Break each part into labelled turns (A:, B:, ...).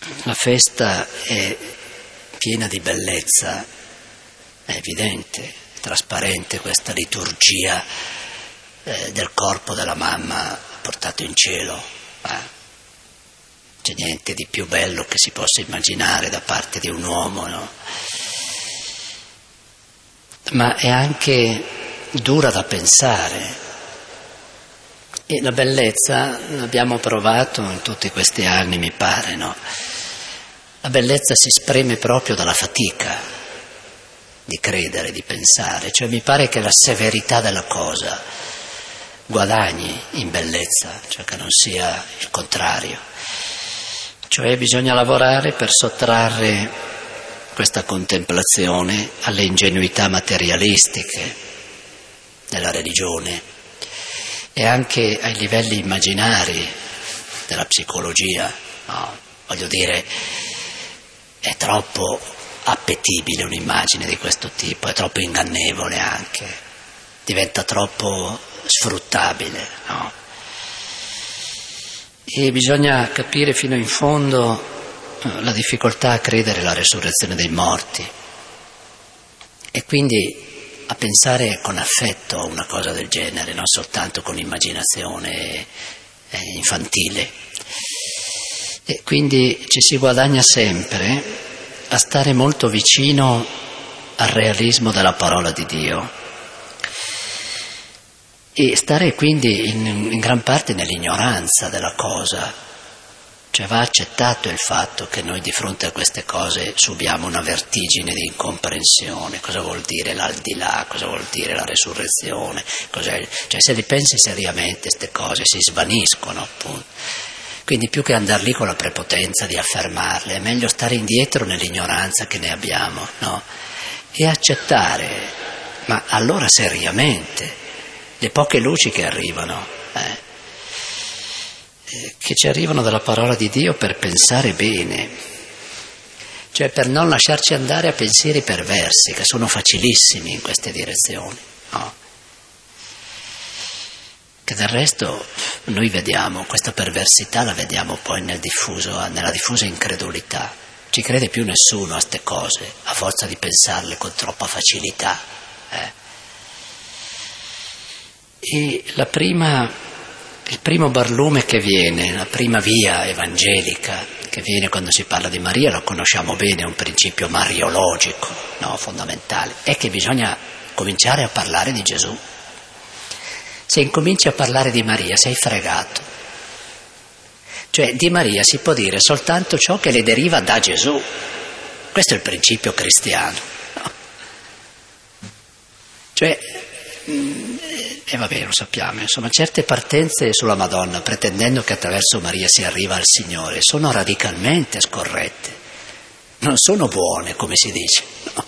A: La festa è piena di bellezza, è evidente, trasparente questa liturgia del corpo della mamma portato in cielo. C'è niente di più bello che si possa immaginare da parte di un uomo, no? Ma è anche dura da pensare. E la bellezza l'abbiamo provato in tutti questi anni, mi pare, no? La bellezza si spreme proprio dalla fatica di credere, di pensare. Cioè mi pare che la severità della cosa guadagni in bellezza, cioè che non sia il contrario. Cioè bisogna lavorare per sottrarre questa contemplazione alle ingenuità materialistiche della religione e anche ai livelli immaginari della psicologia, no? Voglio dire, è troppo appetibile un'immagine di questo tipo, è troppo ingannevole anche, diventa troppo sfruttabile, no? E bisogna capire fino in fondo la difficoltà a credere alla resurrezione dei morti e quindi a pensare con affetto a una cosa del genere, non soltanto con immaginazione infantile. E quindi ci si guadagna sempre a stare molto vicino al realismo della parola di Dio e stare quindi in gran parte nell'ignoranza della cosa. Cioè va accettato il fatto che noi di fronte a queste cose subiamo una vertigine di incomprensione. Cosa vuol dire l'aldilà? Cosa vuol dire la resurrezione? Cos'è? Cioè se li pensi seriamente queste cose si svaniscono appunto. Quindi più che andare lì con la prepotenza di affermarle, è meglio stare indietro nell'ignoranza che ne abbiamo, no? E accettare, ma allora seriamente, le poche luci che arrivano, che ci arrivano dalla parola di Dio per pensare bene, cioè per non lasciarci andare a pensieri perversi, che sono facilissimi in queste direzioni, no? Che del resto noi vediamo, questa perversità la vediamo poi nella diffusa incredulità. Ci crede più nessuno a ste cose, a forza di pensarle con troppa facilità. E il primo barlume che viene, la prima via evangelica che viene quando si parla di Maria, lo conosciamo bene, è un principio mariologico, no, fondamentale, è che bisogna cominciare a parlare di Gesù. Se incominci a parlare di Maria sei fregato. Cioè di Maria si può dire soltanto ciò che le deriva da Gesù. Questo è il principio cristiano, no? Cioè e vabbè, lo sappiamo, insomma, certe partenze sulla Madonna, pretendendo che attraverso Maria si arriva al Signore, sono radicalmente scorrette, non sono buone, come si dice, no?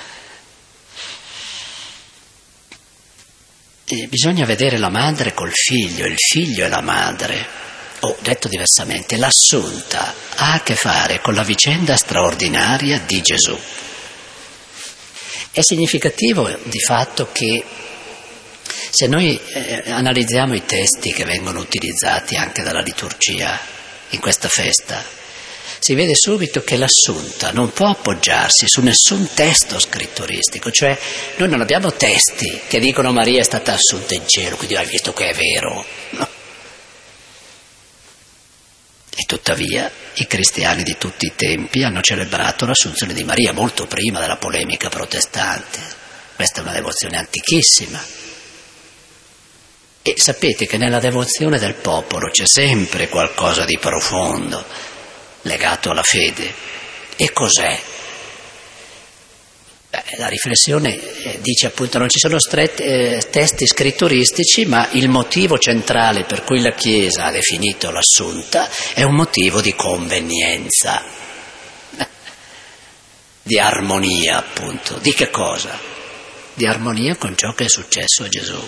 A: E bisogna vedere la madre col figlio, il figlio e la madre, o detto diversamente, l'assunta ha a che fare con la vicenda straordinaria di Gesù. È significativo di fatto che se noi analizziamo i testi che vengono utilizzati anche dalla liturgia in questa festa, si vede subito che l'assunta non può appoggiarsi su nessun testo scritturistico, cioè noi non abbiamo testi che dicono Maria è stata assunta in cielo, quindi hai visto che è vero, no? E tuttavia i cristiani di tutti i tempi hanno celebrato l'assunzione di Maria molto prima della polemica protestante. Questa è una devozione antichissima. E sapete che nella devozione del popolo c'è sempre qualcosa di profondo legato alla fede. E cos'è? La riflessione dice appunto non ci sono testi scritturistici, ma il motivo centrale per cui la Chiesa ha definito l'assunta è un motivo di convenienza, di armonia appunto. Di che cosa? Di armonia con ciò che è successo a Gesù.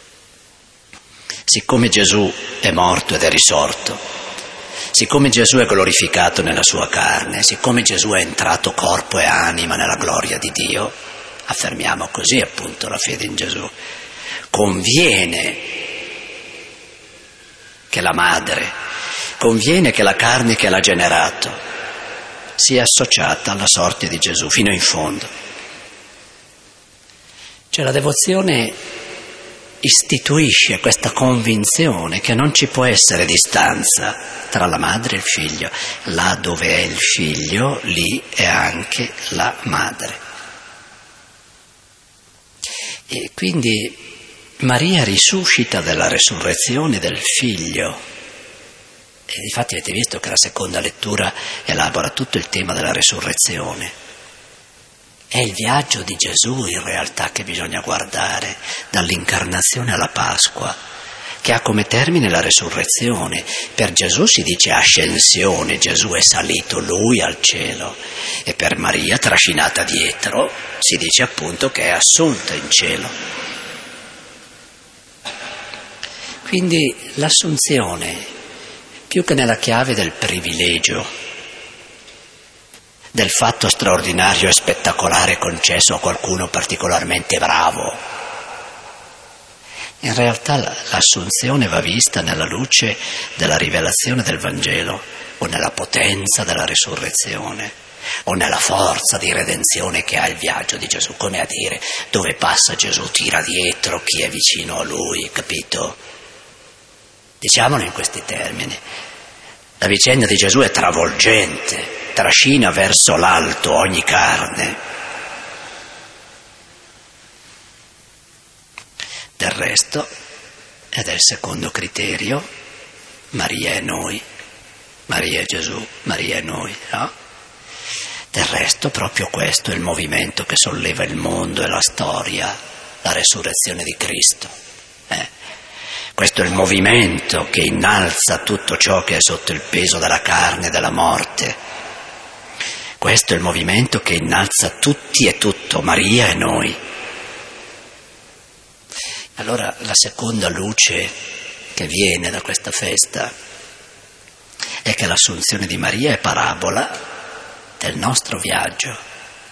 A: Siccome Gesù è morto ed è risorto, siccome Gesù è glorificato nella sua carne, siccome Gesù è entrato corpo e anima nella gloria di Dio, affermiamo così appunto la fede in Gesù. Conviene che la madre, conviene che la carne che l'ha generato sia associata alla sorte di Gesù fino in fondo. Cioè la devozione istituisce questa convinzione che non ci può essere distanza tra la madre e il figlio. Là dove è il figlio, lì è anche la madre. E quindi Maria risuscita dalla resurrezione del figlio. E infatti avete visto che la seconda lettura elabora tutto il tema della resurrezione. È il viaggio di Gesù in realtà che bisogna guardare, dall'incarnazione alla Pasqua, che ha come termine la resurrezione. Per Gesù si dice ascensione, Gesù è salito lui al cielo, e per Maria, trascinata dietro, si dice appunto che è assunta in cielo. Quindi l'assunzione, più che nella chiave del privilegio, del fatto straordinario e spettacolare concesso a qualcuno particolarmente bravo, in realtà l'assunzione va vista nella luce della rivelazione del Vangelo, o nella potenza della risurrezione, o nella forza di redenzione che ha il viaggio di Gesù, come a dire, dove passa Gesù tira dietro chi è vicino a lui, capito? Diciamolo in questi termini. La vicenda di Gesù è travolgente, trascina verso l'alto ogni carne. Del resto, ed è il secondo criterio, Maria è noi, Maria è Gesù, Maria è noi, no? Del resto, proprio questo è il movimento che solleva il mondo e la storia, la resurrezione di Cristo. Questo è il movimento che innalza tutto ciò che è sotto il peso della carne e della morte. Questo è il movimento che innalza tutti e tutto, Maria e noi. Allora la seconda luce che viene da questa festa è che l'assunzione di Maria è parabola del nostro viaggio.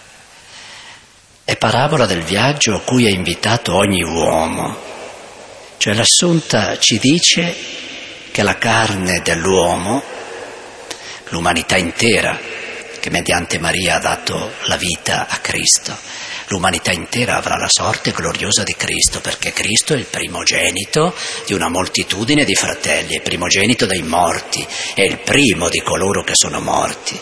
A: È parabola del viaggio a cui è invitato ogni uomo. Cioè l'Assunta ci dice che la carne dell'uomo, l'umanità intera, che mediante Maria ha dato la vita a Cristo, l'umanità intera avrà la sorte gloriosa di Cristo, perché Cristo è il primogenito di una moltitudine di fratelli, è il primogenito dei morti, è il primo di coloro che sono morti.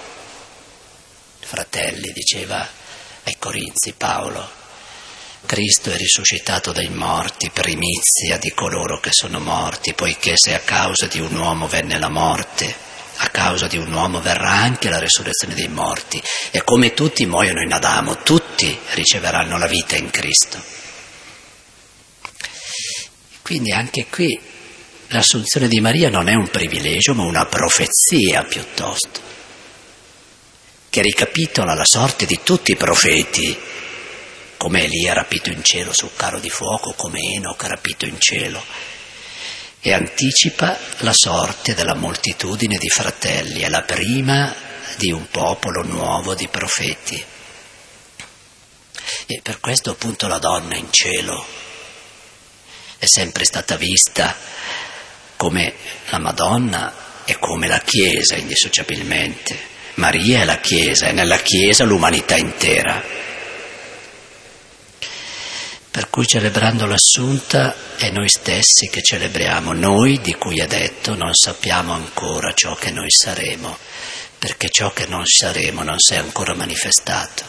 A: Fratelli, diceva ai Corinzi Paolo, Cristo è risuscitato dai morti, primizia di coloro che sono morti, poiché se a causa di un uomo venne la morte, a causa di un uomo verrà anche la resurrezione dei morti. E come tutti muoiono in Adamo, tutti riceveranno la vita in Cristo. Quindi anche qui l'assunzione di Maria non è un privilegio, ma una profezia piuttosto, che ricapitola la sorte di tutti i profeti, come Elia rapito in cielo sul carro di fuoco, come Enoch rapito in cielo, e anticipa la sorte della moltitudine di fratelli, è la prima di un popolo nuovo di profeti. E per questo appunto la donna in cielo è sempre stata vista come la Madonna e come la Chiesa indissociabilmente. Maria è la Chiesa, e nella Chiesa l'umanità intera. Per cui celebrando l'Assunta è noi stessi che celebriamo, noi di cui è detto non sappiamo ancora ciò che noi saremo, perché ciò che non saremo non si è ancora manifestato.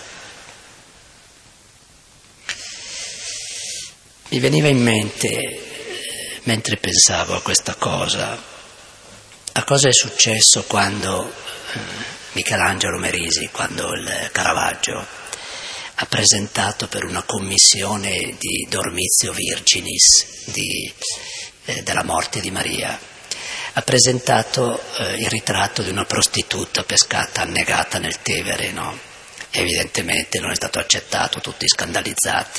A: Mi veniva in mente, mentre pensavo a questa cosa, a cosa è successo quando Michelangelo Merisi, quando il Caravaggio ha presentato per una commissione di Dormitio Virginis, della morte di Maria, ha presentato il ritratto di una prostituta pescata annegata nel Tevere, no? Evidentemente non è stato accettato, tutti scandalizzati.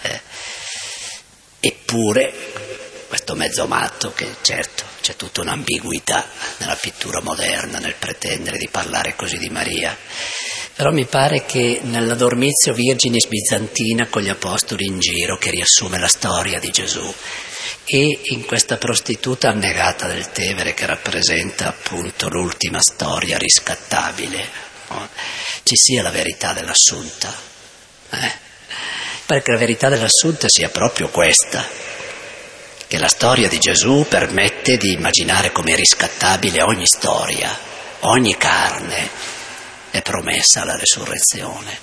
A: Eppure questo mezzo matto, che certo c'è tutta un'ambiguità nella pittura moderna nel pretendere di parlare così di Maria, però mi pare che nella Dormitio Virginis bizantina con gli apostoli in giro, che riassume la storia di Gesù, e in questa prostituta annegata del Tevere che rappresenta appunto l'ultima storia riscattabile no? Ci sia la verità dell'Assunta, perché la verità dell'Assunta sia proprio questa, che la storia di Gesù permette di immaginare come riscattabile ogni storia, ogni carne è promessa alla resurrezione.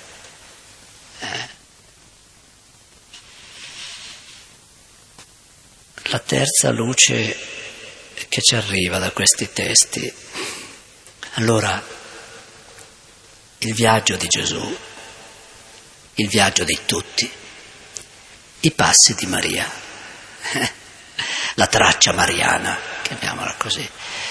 A: La terza luce che ci arriva da questi testi, allora, il viaggio di Gesù, il viaggio di tutti, i passi di Maria, la traccia mariana, chiamiamola così.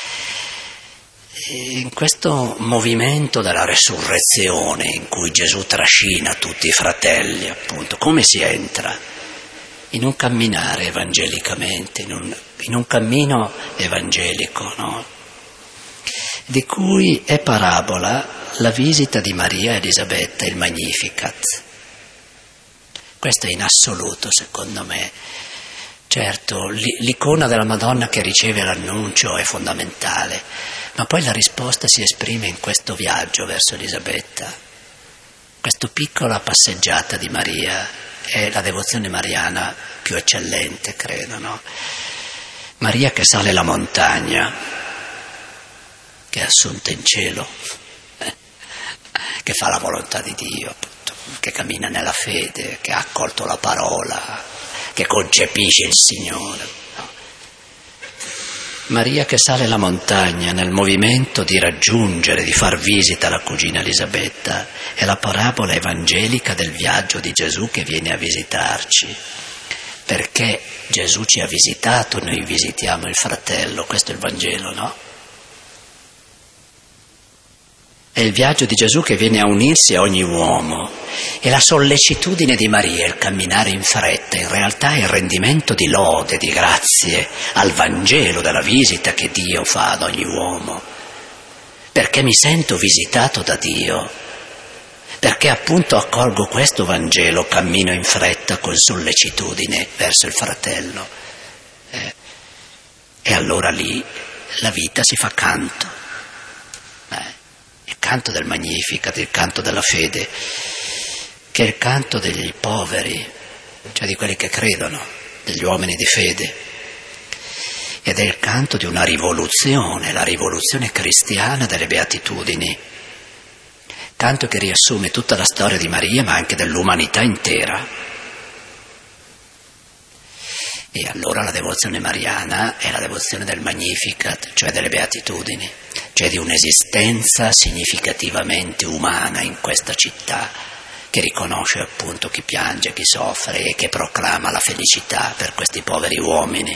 A: E in questo movimento della resurrezione in cui Gesù trascina tutti i fratelli, appunto, come si entra? In un camminare evangelicamente, in un cammino evangelico, no? Di cui è parabola la visita di Maria e Elisabetta, il Magnificat. Questo è in assoluto, secondo me. Certo, l'icona della Madonna che riceve l'annuncio è fondamentale, ma poi la risposta si esprime in questo viaggio verso Elisabetta. Questa piccola passeggiata di Maria è la devozione mariana più eccellente, credo, no? Maria che sale la montagna, che è assunta in cielo, che fa la volontà di Dio, appunto, che cammina nella fede, che ha accolto la parola, che concepisce il Signore. No? Maria che sale la montagna nel movimento di raggiungere, di far visita alla cugina Elisabetta, è la parabola evangelica del viaggio di Gesù che viene a visitarci. Perché Gesù ci ha visitato, noi visitiamo il fratello, questo è il Vangelo, no? È il viaggio di Gesù che viene a unirsi a ogni uomo, e la sollecitudine di Maria, il camminare in fretta, in realtà è il rendimento di lode, di grazie al Vangelo della visita che Dio fa ad ogni uomo, perché mi sento visitato da Dio, perché appunto accolgo questo Vangelo, cammino in fretta con sollecitudine verso il fratello. E allora lì la vita si fa canto. Il canto del Magnificat, il canto della fede, che è il canto degli poveri, cioè di quelli che credono, degli uomini di fede. Ed è il canto di una rivoluzione, la rivoluzione cristiana delle beatitudini. Canto che riassume tutta la storia di Maria, ma anche dell'umanità intera. E allora la devozione mariana è la devozione del Magnificat, cioè delle beatitudini, cioè di un'esistenza significativamente umana in questa città, che riconosce appunto chi piange, chi soffre e che proclama la felicità per questi poveri uomini.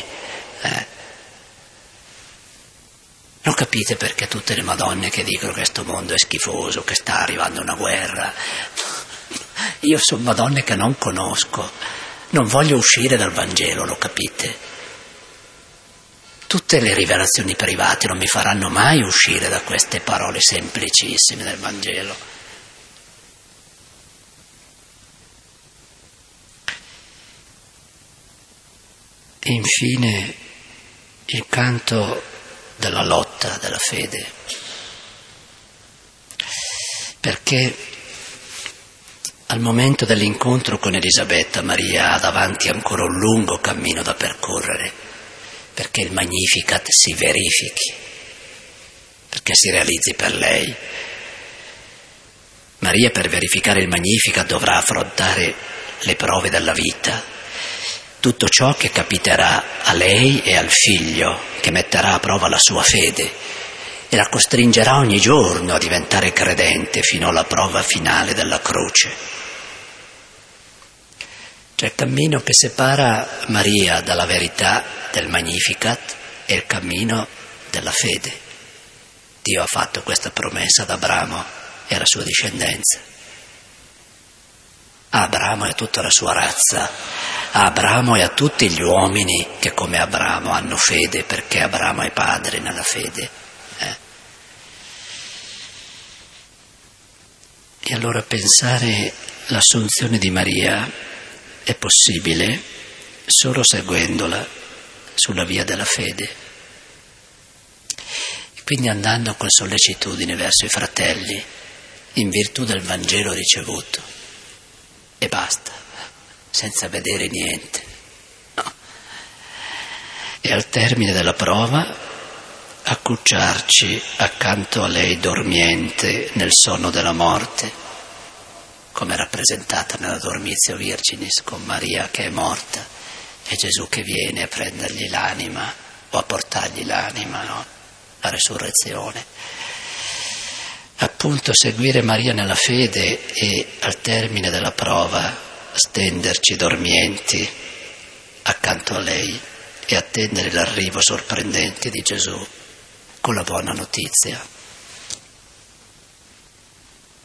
A: Non capite perché tutte le Madonne che dicono che questo mondo è schifoso, che sta arrivando una guerra? Io sono Madonne che non conosco, non voglio uscire dal Vangelo, lo capite? Tutte le rivelazioni private non mi faranno mai uscire da queste parole semplicissime del Vangelo. E infine il canto della lotta, della fede, perché al momento dell'incontro con Elisabetta Maria ha davanti ancora un lungo cammino da percorrere, perché il Magnificat si verifichi, perché si realizzi per lei. Maria, per verificare il Magnificat, dovrà affrontare le prove della vita, tutto ciò che capiterà a lei e al figlio, che metterà a prova la sua fede e la costringerà ogni giorno a diventare credente fino alla prova finale della croce. Cioè il cammino che separa Maria dalla verità del Magnificat è il cammino della fede. Dio ha fatto questa promessa ad Abramo e alla sua discendenza. A Abramo e a tutta la sua razza, a Abramo e a tutti gli uomini che come Abramo hanno fede, perché Abramo è padre nella fede. E allora pensare l'assunzione di Maria è possibile solo seguendola sulla via della fede. E quindi andando con sollecitudine verso i fratelli, in virtù del Vangelo ricevuto e basta, senza vedere niente. No. E al termine della prova accucciarci accanto a lei dormiente nel sonno della morte, come rappresentata nella Dormitio Virginis con Maria che è morta e Gesù che viene a prendergli l'anima o a portargli l'anima, no? La resurrezione. Appunto seguire Maria nella fede e al termine della prova stenderci dormienti accanto a lei e attendere l'arrivo sorprendente di Gesù con la buona notizia.